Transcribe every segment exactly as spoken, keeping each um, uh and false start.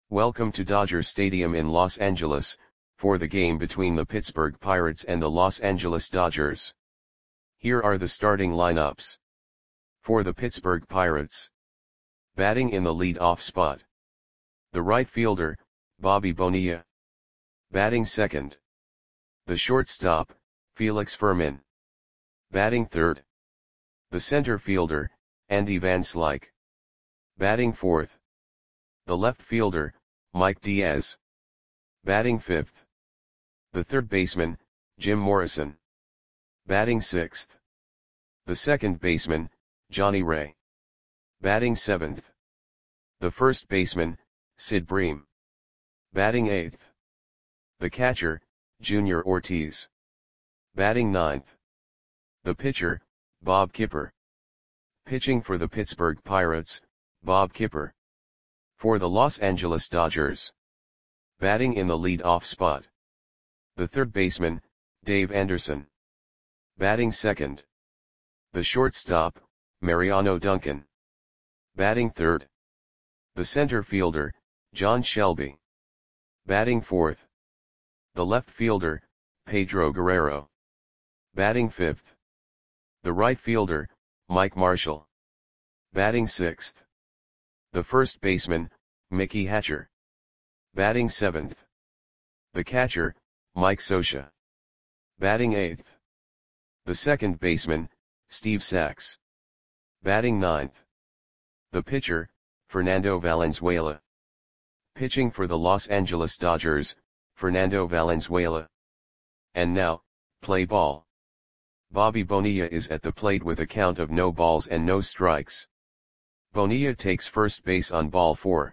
Welcome to Dodger Stadium in Los Angeles, for the game between the Pittsburgh Pirates and the Los Angeles Dodgers. Here are the starting lineups. For the Pittsburgh Pirates. Batting in the lead-off spot. The right fielder, Bobby Bonilla. Batting second. The shortstop, Felix Fermin. Batting third. The center fielder, Andy Van Slyke. Batting fourth. The left fielder, Mike Diaz. Batting fifth. The third baseman, Jim Morrison. Batting sixth. The second baseman, Johnny Ray. Batting seventh. The first baseman, Sid Bream. Batting eighth. The catcher, Junior Ortiz. Batting ninth. The pitcher, Bob Kipper. Pitching for the Pittsburgh Pirates, Bob Kipper. For the Los Angeles Dodgers. Batting in the lead-off spot. The third baseman, Dave Anderson. Batting second. The shortstop, Mariano Duncan. Batting third. The center fielder, John Shelby. Batting fourth. The left fielder, Pedro Guerrero. Batting fifth. The right fielder, Mike Marshall. Batting sixth. The first baseman, Mickey Hatcher. Batting seventh. The catcher, Mike Scioscia. Batting eighth. The second baseman, Steve Sax. Batting ninth. The pitcher, Fernando Valenzuela. Pitching for the Los Angeles Dodgers, Fernando Valenzuela. And now, play ball. Bobby Bonilla is at the plate with a count of no balls and no strikes. Bonilla takes first base on ball four.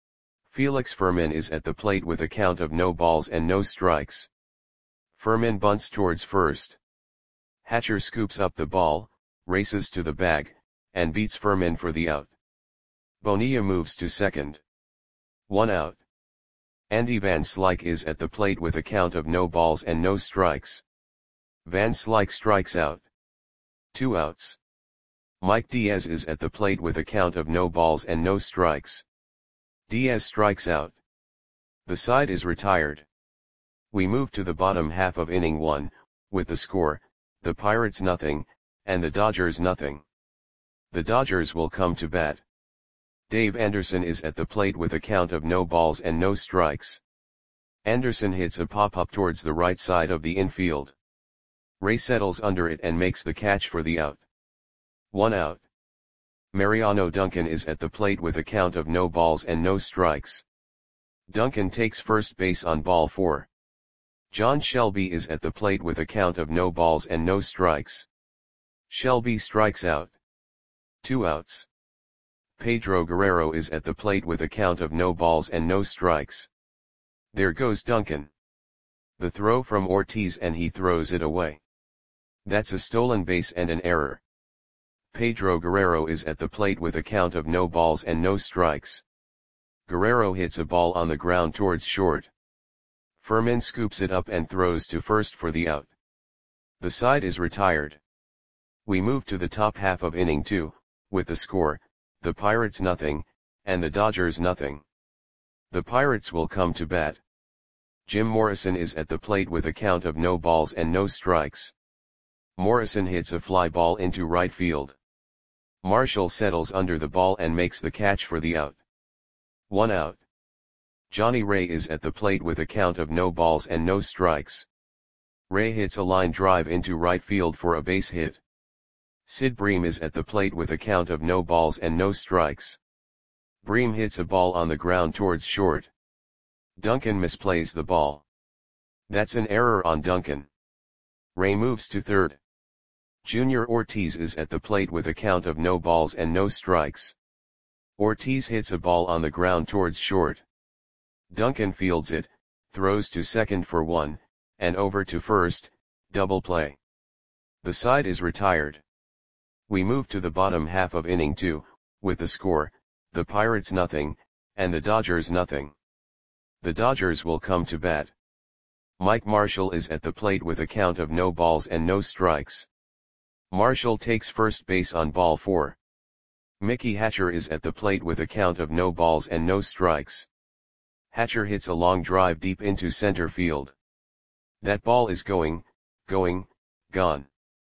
Felix Fermin is at the plate with a count of no balls and no strikes. Fermin bunts towards first. Hatcher scoops up the ball, races to the bag, and beats Fermin for the out. Bonilla moves to second. One out. Andy Van Slyke is at the plate with a count of no balls and no strikes. Van Slyke strikes out. Two outs. Mike Diaz is at the plate with a count of no balls and no strikes. Diaz strikes out. The side is retired. We move to the bottom half of inning one, with the score, the Pirates nothing, and the Dodgers nothing. The Dodgers will come to bat. Dave Anderson is at the plate with a count of no balls and no strikes. Anderson hits a pop-up towards the right side of the infield. Ray settles under it and makes the catch for the out. One out. Mariano Duncan is at the plate with a count of no balls and no strikes. Duncan takes first base on ball four. John Shelby is at the plate with a count of no balls and no strikes. Shelby strikes out. Two outs. Pedro Guerrero is at the plate with a count of no balls and no strikes. There goes Duncan. The throw from Ortiz and he throws it away. That's a stolen base and an error. Pedro Guerrero is at the plate with a count of no balls and no strikes. Guerrero hits a ball on the ground towards short. Fermin scoops it up and throws to first for the out. The side is retired. We move to the top half of inning two, with the score, the Pirates nothing, and the Dodgers nothing. The Pirates will come to bat. Jim Morrison is at the plate with a count of no balls and no strikes. Morrison hits a fly ball into right field. Marshall settles under the ball and makes the catch for the out. One out. Johnny Ray is at the plate with a count of no balls and no strikes. Ray hits a line drive into right field for a base hit. Sid Bream is at the plate with a count of no balls and no strikes. Bream hits a ball on the ground towards short. Duncan misplays the ball. That's an error on Duncan. Ray moves to third. Junior Ortiz is at the plate with a count of no balls and no strikes. Ortiz hits a ball on the ground towards short. Duncan fields it, throws to second for one, and over to first, double play. The side is retired. We move to the bottom half of inning two, with the score, the Pirates nothing, and the Dodgers nothing. The Dodgers will come to bat. Mike Marshall is at the plate with a count of no balls and no strikes. Marshall takes first base on ball four. Mickey Hatcher is at the plate with a count of no balls and no strikes. Hatcher hits a long drive deep into center field. That ball is going, going, gone.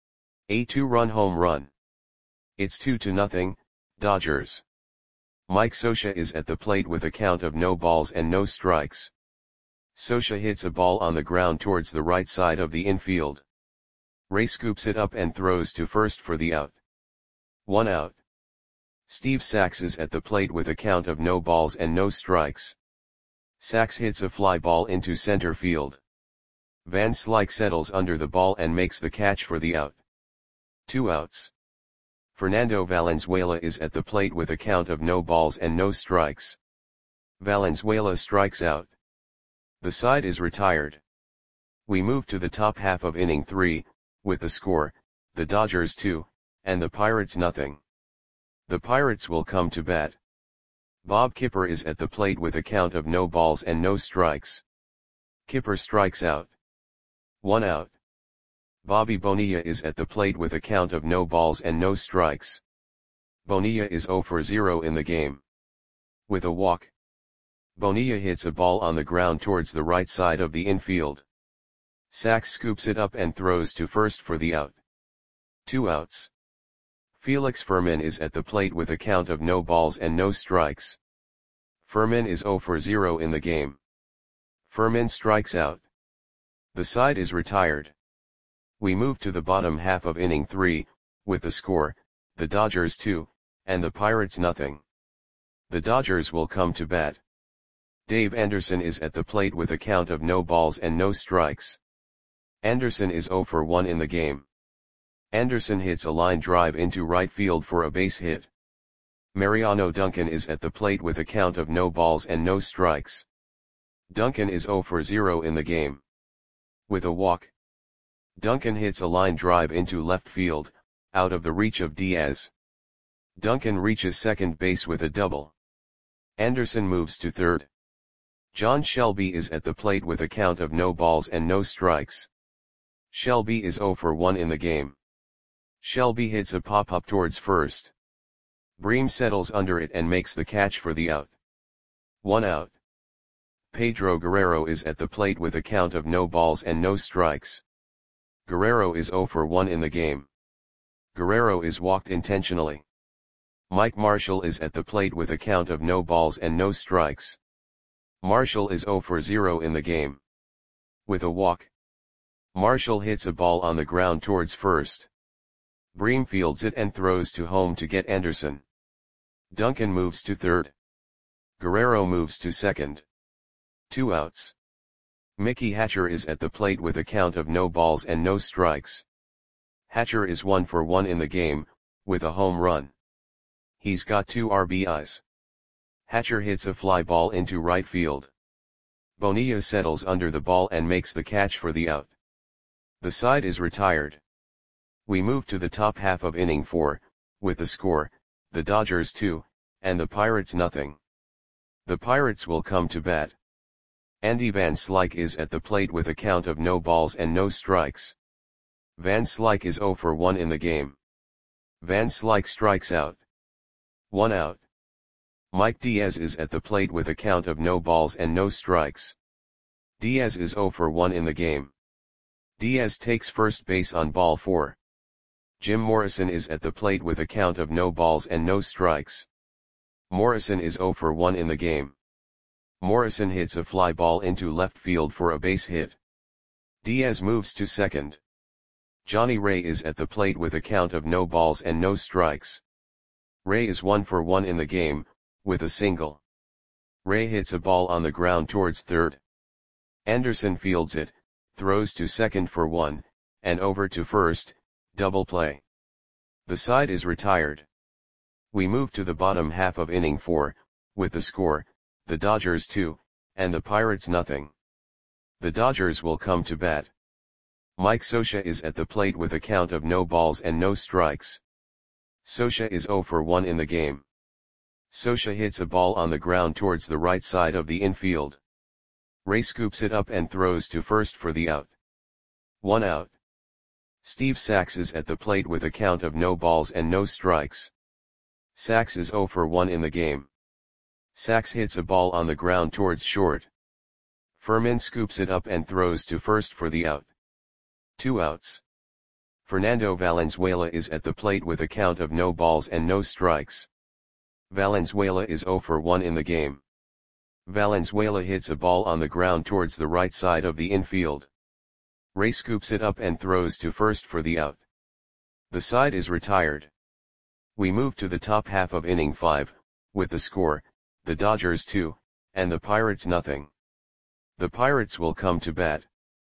A two-run home run. It's two to nothing, Dodgers. Mike Scioscia is at the plate with a count of no balls and no strikes. Scioscia hits a ball on the ground towards the right side of the infield. Ray scoops it up and throws to first for the out. One out. Steve Sax is at the plate with a count of no balls and no strikes. Sax hits a fly ball into center field. Van Slyke settles under the ball and makes the catch for the out. Two outs. Fernando Valenzuela is at the plate with a count of no balls and no strikes. Valenzuela strikes out. The side is retired. We move to the top half of inning three, with the score, the Dodgers two, and the Pirates nothing. The Pirates will come to bat. Bob Kipper is at the plate with a count of no balls and no strikes. Kipper strikes out. One out. Bobby Bonilla is at the plate with a count of no balls and no strikes. Bonilla is zero for zero in the game. With a walk. Bonilla hits a ball on the ground towards the right side of the infield. Sax scoops it up and throws to first for the out. Two outs. Felix Fermin is at the plate with a count of no balls and no strikes. Fermin is zero for zero in the game. Fermin strikes out. The side is retired. We move to the bottom half of inning three, with the score, the Dodgers two, and the Pirates nothing. The Dodgers will come to bat. Dave Anderson is at the plate with a count of no balls and no strikes. Anderson is zero for one in the game. Anderson hits a line drive into right field for a base hit. Mariano Duncan is at the plate with a count of no balls and no strikes. Duncan is zero for zero in the game. With a walk. Duncan hits a line drive into left field, out of the reach of Diaz. Duncan reaches second base with a double. Anderson moves to third. John Shelby is at the plate with a count of no balls and no strikes. Shelby is zero for one in the game. Shelby hits a pop-up towards first. Bream settles under it and makes the catch for the out. One out. Pedro Guerrero is at the plate with a count of no balls and no strikes. Guerrero is zero for one in the game. Guerrero is walked intentionally. Mike Marshall is at the plate with a count of no balls and no strikes. Marshall is zero for zero in the game. With a walk. Marshall hits a ball on the ground towards first. Bream fields it and throws to home to get Anderson. Duncan moves to third. Guerrero moves to second. Two outs. Mickey Hatcher is at the plate with a count of no balls and no strikes. Hatcher is one for one in the game, with a home run. He's got two R B Is. Hatcher hits a fly ball into right field. Bonilla settles under the ball and makes the catch for the out. The side is retired. We move to the top half of inning four, with the score, the Dodgers two, and the Pirates nothing. The Pirates will come to bat. Andy Van Slyke is at the plate with a count of no balls and no strikes. Van Slyke is zero for one in the game. Van Slyke strikes out. One out. Mike Diaz is at the plate with a count of no balls and no strikes. Diaz is zero for one in the game. Diaz takes first base on ball four. Jim Morrison is at the plate with a count of no balls and no strikes. Morrison is zero for one in the game. Morrison hits a fly ball into left field for a base hit. Diaz moves to second. Johnny Ray is at the plate with a count of no balls and no strikes. Ray is one for one in the game, with a single. Ray hits a ball on the ground towards third. Anderson fields it, throws to second for one, and over to first, double play. The side is retired. We move to the bottom half of inning four, with the score, the Dodgers two, and the Pirates nothing. The Dodgers will come to bat. Mike Scioscia is at the plate with a count of no balls and no strikes. Scioscia is zero for one in the game. Scioscia hits a ball on the ground towards the right side of the infield. Ray scoops it up and throws to first for the out. One out. Steve Sax is at the plate with a count of no balls and no strikes. Sax is zero for one in the game. Sachs hits a ball on the ground towards short. Furman scoops it up and throws to first for the out. Two outs. Fernando Valenzuela is at the plate with a count of no balls and no strikes. Valenzuela is zero for one in the game. Valenzuela hits a ball on the ground towards the right side of the infield. Ray scoops it up and throws to first for the out. The side is retired. We move to the top half of inning five, with the score, the Dodgers two, and the Pirates nothing. The Pirates will come to bat.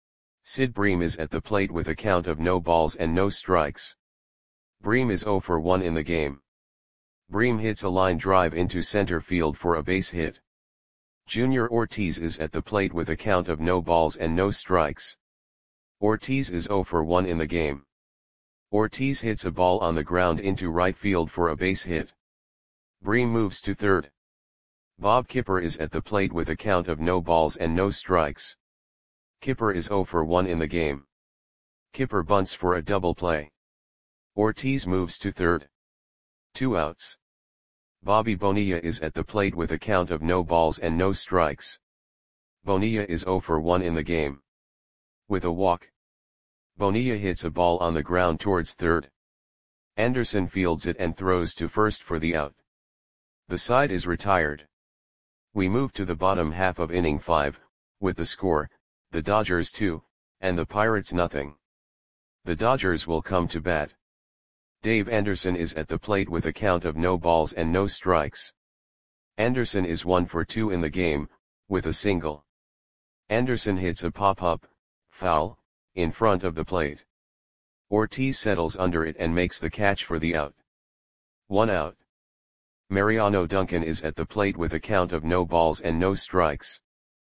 Sid Bream is at the plate with a count of no balls and no strikes. Bream is zero for one in the game. Bream hits a line drive into center field for a base hit. Junior Ortiz is at the plate with a count of no balls and no strikes. Ortiz is zero for one in the game. Ortiz hits a ball on the ground into right field for a base hit. Bream moves to third. Bob Kipper is at the plate with a count of no balls and no strikes. Kipper is zero for one in the game. Kipper bunts for a double play. Ortiz moves to third. Two outs. Bobby Bonilla is at the plate with a count of no balls and no strikes. Bonilla is zero for one in the game. With a walk. Bonilla hits a ball on the ground towards third. Anderson fields it and throws to first for the out. The side is retired. We move to the bottom half of inning five, with the score, the Dodgers two, and the Pirates nothing. The Dodgers will come to bat. Dave Anderson is at the plate with a count of no balls and no strikes. Anderson is one for two in the game, with a single. Anderson hits a pop-up, foul, in front of the plate. Ortiz settles under it and makes the catch for the out. One out. Mariano Duncan is at the plate with a count of no balls and no strikes.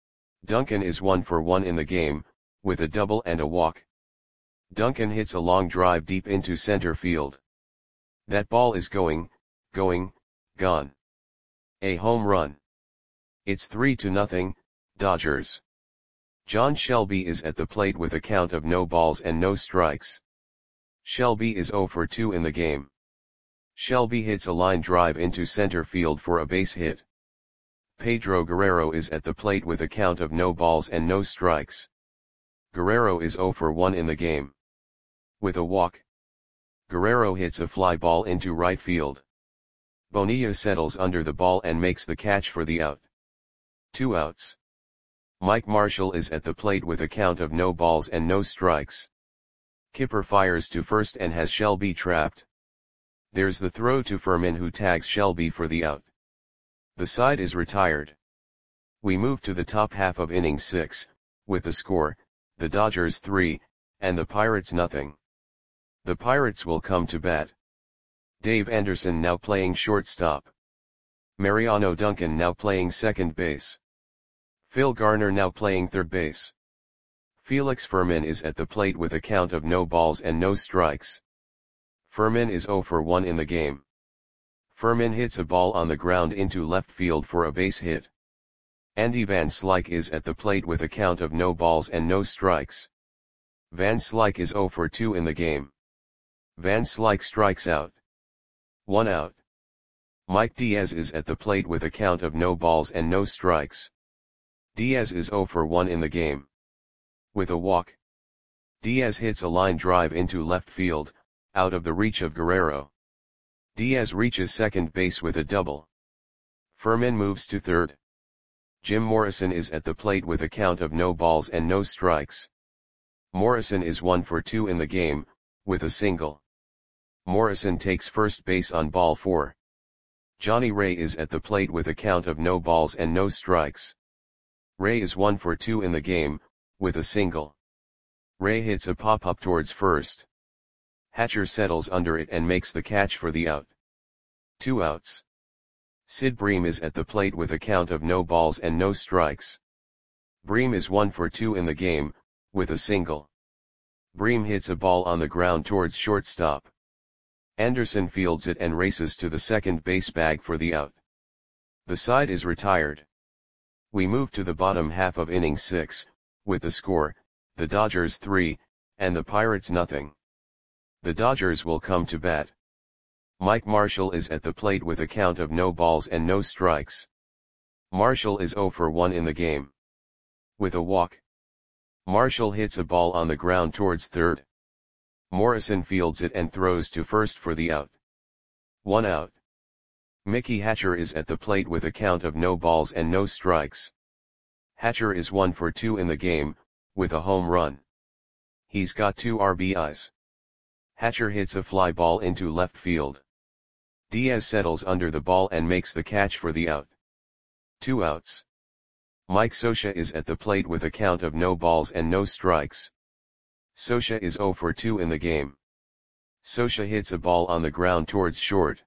Duncan is one for one in the game, with a double and a walk. Duncan hits a long drive deep into center field. That ball is going, going, gone. A home run. It's three to nothing, Dodgers. John Shelby is at the plate with a count of no balls and no strikes. Shelby is zero for two in the game. Shelby hits a line drive into center field for a base hit. Pedro Guerrero is at the plate with a count of no balls and no strikes. Guerrero is zero for one in the game. With a walk. Guerrero hits a fly ball into right field. Bonilla settles under the ball and makes the catch for the out. Two outs. Mike Marshall is at the plate with a count of no balls and no strikes. Kipper fires to first and has Shelby trapped. There's the throw to Furman, who tags Shelby for the out. The side is retired. We move to the top half of inning six, with the score, the Dodgers three, and the Pirates nothing. The Pirates will come to bat. Dave Anderson now playing shortstop. Mariano Duncan now playing second base. Phil Garner now playing third base. Felix Furman is at the plate with a count of no balls and no strikes. Furman is zero for one in the game. Furman hits a ball on the ground into left field for a base hit. Andy Van Slyke is at the plate with a count of no balls and no strikes. Van Slyke is zero for two in the game. Van Slyke strikes out. One out. Mike Diaz is at the plate with a count of no balls and no strikes. Diaz is zero for one in the game. With a walk. Diaz hits a line drive into left field, out of the reach of Guerrero. Diaz reaches second base with a double. Furman moves to third. Jim Morrison is at the plate with a count of no balls and no strikes. Morrison is one for two in the game, with a single. Morrison takes first base on ball four. Johnny Ray is at the plate with a count of no balls and no strikes. Ray is one for two in the game, with a single. Ray hits a pop-up towards first. Hatcher settles under it and makes the catch for the out. Two outs. Sid Bream is at the plate with a count of no balls and no strikes. Bream is one for two in the game, with a single. Bream hits a ball on the ground towards shortstop. Anderson fields it and races to the second base bag for the out. The side is retired. We move to the bottom half of inning six, with the score, the Dodgers three, and the Pirates nothing. The Dodgers will come to bat. Mike Marshall is at the plate with a count of no balls and no strikes. Marshall is zero for one in the game. With a walk. Marshall hits a ball on the ground towards third. Morrison fields it and throws to first for the out. One out. Mickey Hatcher is at the plate with a count of no balls and no strikes. Hatcher is one for two in the game, with a home run. He's got two R B Is. Hatcher hits a fly ball into left field. Diaz settles under the ball and makes the catch for the out. Two outs. Mike Scioscia is at the plate with a count of no balls and no strikes. Scioscia is zero for two in the game. Scioscia hits a ball on the ground towards short.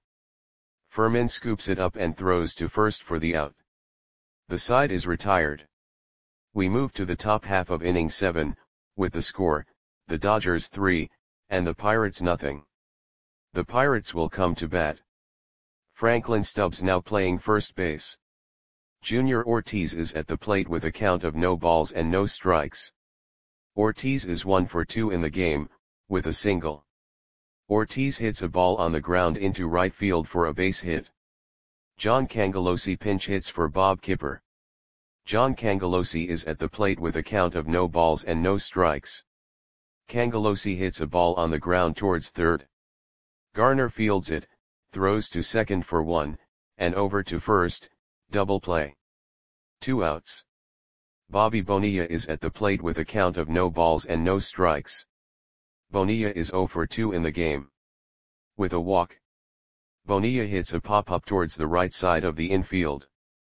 Furman scoops it up and throws to first for the out. The side is retired. We move to the top half of inning seven, with the score, the Dodgers three, and the Pirates nothing. The Pirates will come to bat. Franklin Stubbs now playing first base. Junior Ortiz is at the plate with a count of no balls and no strikes. Ortiz is one for two in the game, with a single. Ortiz hits a ball on the ground into right field for a base hit. John Cangelosi pinch hits for Bob Kipper. John Cangelosi is at the plate with a count of no balls and no strikes. Cangelosi hits a ball on the ground towards third. Garner fields it, throws to second for one, and over to first, double play. Two outs. Bobby Bonilla is at the plate with a count of no balls and no strikes. Bonilla is zero for two in the game. With a walk. Bonilla hits a pop-up towards the right side of the infield.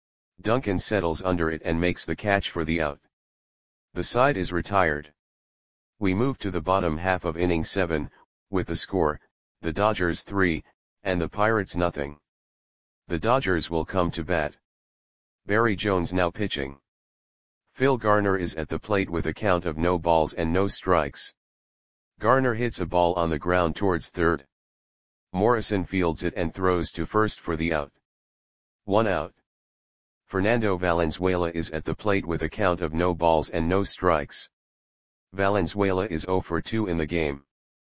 Duncan settles under it and makes the catch for the out. The side is retired. We move to the bottom half of inning seven, with the score, the Dodgers three, and the Pirates nothing. The Dodgers will come to bat. Barry Jones now pitching. Phil Garner is at the plate with a count of no balls and no strikes. Garner hits a ball on the ground towards third. Morrison fields it and throws to first for the out. One out. Fernando Valenzuela is at the plate with a count of no balls and no strikes. Valenzuela is zero for two in the game.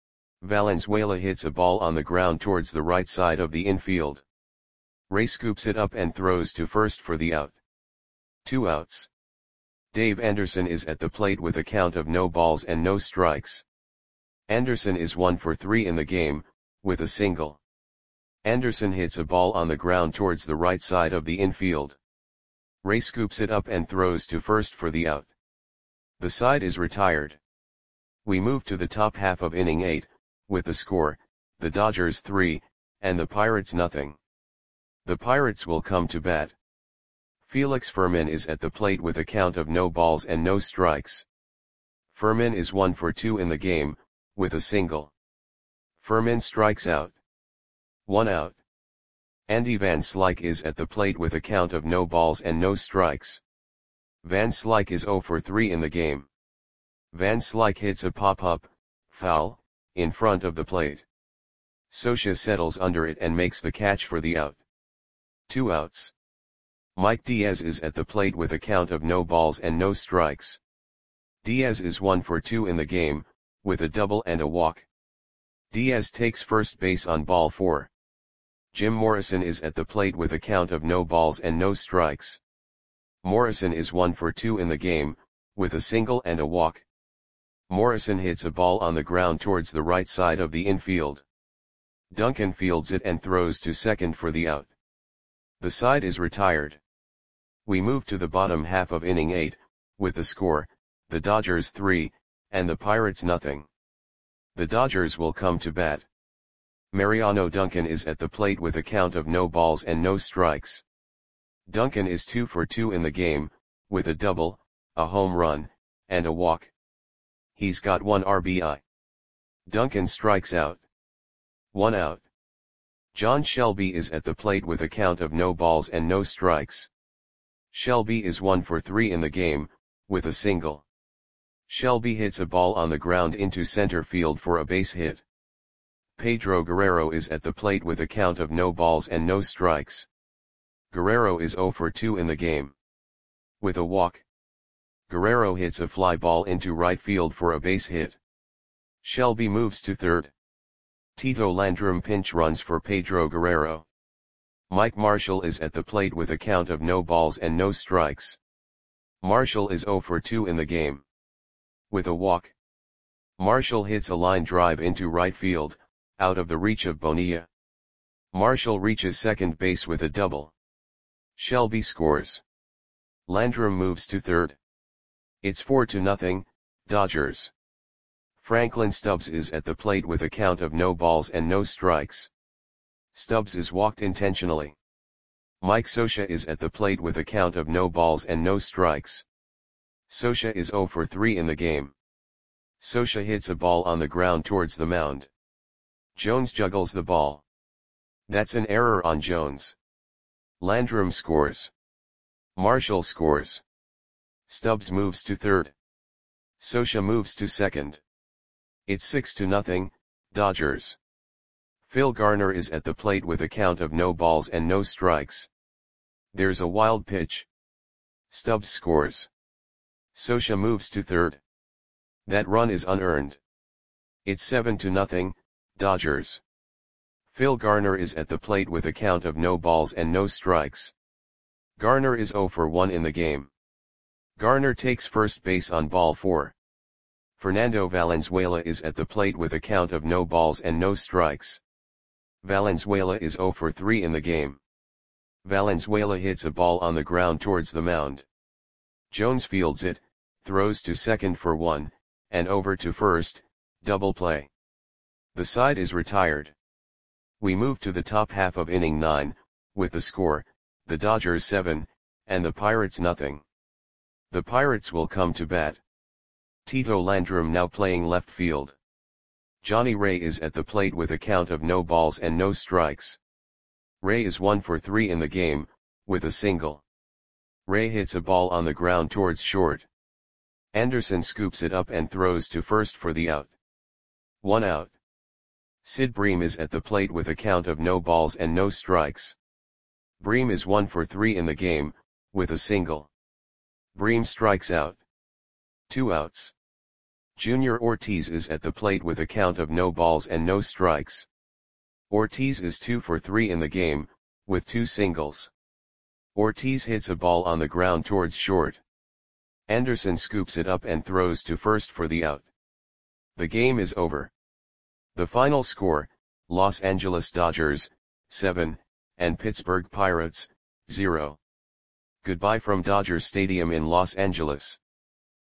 Valenzuela hits a ball on the ground towards the right side of the infield. Ray scoops it up and throws to first for the out. Two outs. Dave Anderson is at the plate with a count of no balls and no strikes. Anderson is one for three in the game, with a single. Anderson hits a ball on the ground towards the right side of the infield. Ray scoops it up and throws to first for the out. The side is retired. We move to the top half of inning eight, with the score, the Dodgers three, and the Pirates nothing. The Pirates will come to bat. Felix Furman is at the plate with a count of no balls and no strikes. Furman is one for two in the game, with a single. Furman strikes out. One out. Andy Van Slyke is at the plate with a count of no balls and no strikes. Van Slyke is zero for three in the game. Van Slyke hits a pop-up, foul, in front of the plate. Scioscia settles under it and makes the catch for the out. Two outs. Mike Diaz is at the plate with a count of no balls and no strikes. Diaz is one for two in the game, with a double and a walk. Diaz takes first base on ball four. Jim Morrison is at the plate with a count of no balls and no strikes. Morrison is one for two in the game, with a single and a walk. Morrison hits a ball on the ground towards the right side of the infield. Duncan fields it and throws to second for the out. The side is retired. We move to the bottom half of inning eight, with the score, the Dodgers three, and the Pirates nothing. The Dodgers will come to bat. Mariano Duncan is at the plate with a count of no balls and no strikes. Duncan is two for two in the game, with a double, a home run, and a walk. He's got one R B I. Duncan strikes out. One out. John Shelby is at the plate with a count of no balls and no strikes. Shelby is one for three in the game, with a single. Shelby hits a ball on the ground into center field for a base hit. Pedro Guerrero is at the plate with a count of no balls and no strikes. Guerrero is zero for two in the game. With a walk. Guerrero hits a fly ball into right field for a base hit. Shelby moves to third. Tito Landrum pinch runs for Pedro Guerrero. Mike Marshall is at the plate with a count of no balls and no strikes. Marshall is zero for two in the game. With a walk, Marshall hits a line drive into right field, out of the reach of Bonilla. Marshall reaches second base with a double. Shelby scores. Landrum moves to third. It's four to nothing, Dodgers. Franklin Stubbs is at the plate with a count of no balls and no strikes. Stubbs is walked intentionally. Mike Scioscia is at the plate with a count of no balls and no strikes. Scioscia is zero for three in the game. Scioscia hits a ball on the ground towards the mound. Jones juggles the ball. That's an error on Jones. Landrum scores. Marshall scores. Stubbs moves to third. Scioscia moves to second. It's six to nothing, Dodgers. Phil Garner is at the plate with a count of no balls and no strikes. There's a wild pitch. Stubbs scores. Scioscia moves to third. That run is unearned. It's seven to nothing, Dodgers. Phil Garner is at the plate with a count of no balls and no strikes. Garner is zero for one in the game. Garner takes first base on ball four. Fernando Valenzuela is at the plate with a count of no balls and no strikes. Valenzuela is zero for three in the game. Valenzuela hits a ball on the ground towards the mound. Jones fields it, throws to second for one, and over to first, double play. The side is retired. We move to the top half of inning nine, with the score, the Dodgers seven, and the Pirates nothing. The Pirates will come to bat. Tito Landrum now playing left field. Johnny Ray is at the plate with a count of no balls and no strikes. Ray is one for three in the game, with a single. Ray hits a ball on the ground towards short. Anderson scoops it up and throws to first for the out. One out. Sid Bream is at the plate with a count of no balls and no strikes. Bream is one for three in the game, with a single. Bream strikes out. Two outs. Junior Ortiz is at the plate with a count of no balls and no strikes. Ortiz is two for three in the game, with two singles. Ortiz hits a ball on the ground towards short. Anderson scoops it up and throws to first for the out. The game is over. The final score, Los Angeles Dodgers, seven, and Pittsburgh Pirates, zero. Goodbye from Dodger Stadium in Los Angeles.